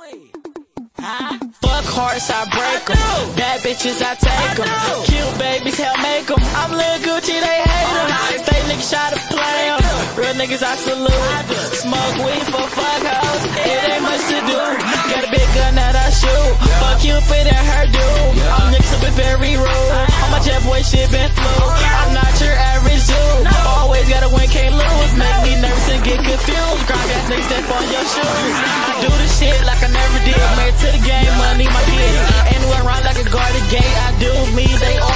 Fuck hearts, I break them. Bad bitches, I take them. Cute babies, hell make them. I'm Lil Gucci, they hate them. Fake niggas try to play them. Real niggas, I salute. Smoke weed for fuck hoes. It ain't much to do. Got a big gun that I shoot. Fuck Cupid and her dude. I'm niggas been very rude. All my jet boy shit been flu. I'm not your average dude. Always gotta win, can't lose. Make me nervous and get confused. Grind ass niggas step on your shoes. I do the shit like I never did. Married to the game, money my kids. Anywhere around like a guarded gate. I do me, they all